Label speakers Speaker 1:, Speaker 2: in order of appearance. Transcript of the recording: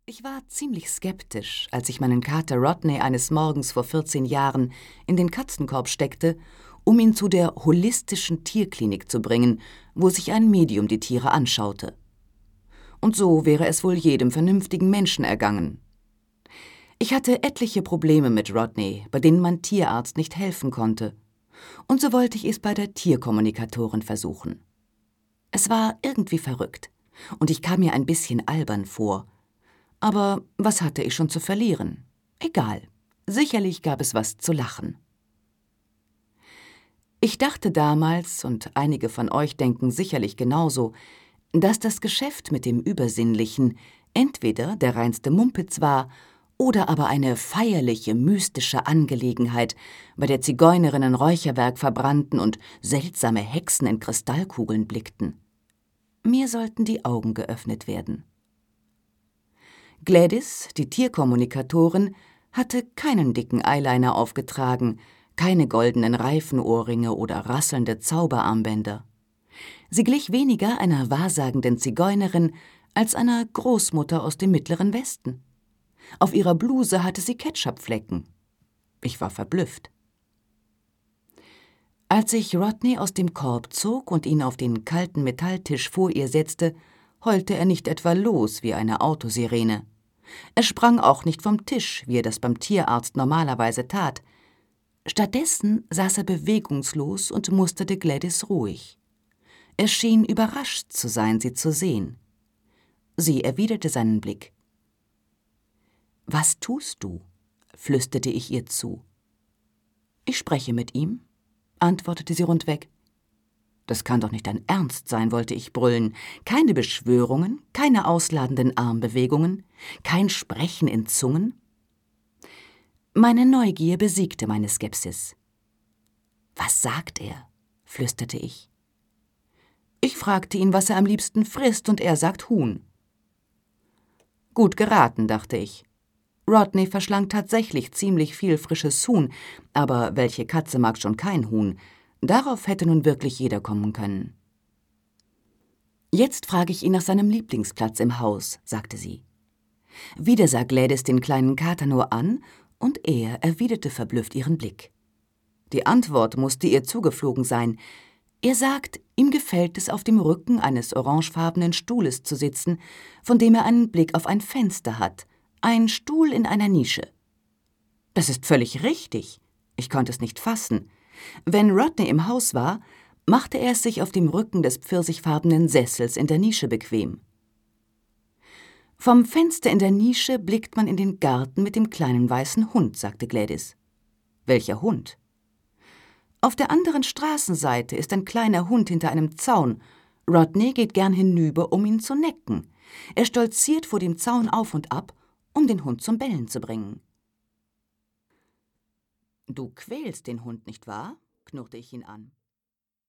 Speaker 1: Ich war ziemlich skeptisch, als ich meinen Kater Rodney eines Morgens vor 14 Jahren in den Katzenkorb steckte, um ihn zu der holistischen Tierklinik zu bringen, wo sich ein Medium die Tiere anschaute. Und so wäre es wohl jedem vernünftigen Menschen ergangen. Ich hatte etliche Probleme mit Rodney, bei denen mein Tierarzt nicht helfen konnte. Und so wollte ich es bei der Tierkommunikatorin versuchen. Es war irgendwie verrückt, und ich kam mir ein bisschen albern vor. Aber was hatte ich schon zu verlieren? Egal, sicherlich gab es was zu lachen. Ich dachte damals, und einige von euch denken sicherlich genauso, dass das Geschäft mit dem Übersinnlichen entweder der reinste Mumpitz war oder aber eine feierliche, mystische Angelegenheit, bei der Zigeunerinnen Räucherwerk verbrannten und seltsame Hexen in Kristallkugeln blickten. Mir sollten die Augen geöffnet werden. Gladys, die Tierkommunikatorin, hatte keinen dicken Eyeliner aufgetragen, keine goldenen Reifenohrringe oder rasselnde Zauberarmbänder. Sie glich weniger einer wahrsagenden Zigeunerin als einer Großmutter aus dem Mittleren Westen. Auf ihrer Bluse hatte sie Ketchupflecken. Ich war verblüfft. Als ich Rodney aus dem Korb zog und ihn auf den kalten Metalltisch vor ihr setzte, heulte er nicht etwa los wie eine Autosirene. Er sprang auch nicht vom Tisch, wie er das beim Tierarzt normalerweise tat. Stattdessen saß er bewegungslos und musterte Gladys ruhig. Er schien überrascht zu sein, sie zu sehen. Sie erwiderte seinen Blick. »Was tust du?« flüsterte ich ihr zu. »Ich spreche mit ihm«, antwortete sie rundweg. »Das kann doch nicht dein Ernst sein«, wollte ich brüllen. »Keine Beschwörungen, keine ausladenden Armbewegungen, kein Sprechen in Zungen?« Meine Neugier besiegte meine Skepsis. »Was sagt er?«, flüsterte ich. Ich fragte ihn, was er am liebsten frisst, und er sagt Huhn. Gut geraten, dachte ich. Rodney verschlang tatsächlich ziemlich viel frisches Huhn, aber welche Katze mag schon kein Huhn? Darauf hätte nun wirklich jeder kommen können. »Jetzt frage ich ihn nach seinem Lieblingsplatz im Haus«, sagte sie. Wieder sah Gladys den kleinen Kater nur an, und er erwiderte verblüfft ihren Blick. Die Antwort musste ihr zugeflogen sein. Er sagt, ihm gefällt es, auf dem Rücken eines orangefarbenen Stuhles zu sitzen, von dem er einen Blick auf ein Fenster hat. Ein Stuhl in einer Nische. Das ist völlig richtig. Ich konnte es nicht fassen. Wenn Rodney im Haus war, machte er es sich auf dem Rücken des pfirsichfarbenen Sessels in der Nische bequem. Vom Fenster in der Nische blickt man in den Garten mit dem kleinen weißen Hund, sagte Gladys. Welcher Hund? Auf der anderen Straßenseite ist ein kleiner Hund hinter einem Zaun. Rodney geht gern hinüber, um ihn zu necken. Er stolziert vor dem Zaun auf und ab, um den Hund zum Bellen zu bringen. »Du quälst den Hund, nicht wahr?« knurrte ich ihn an.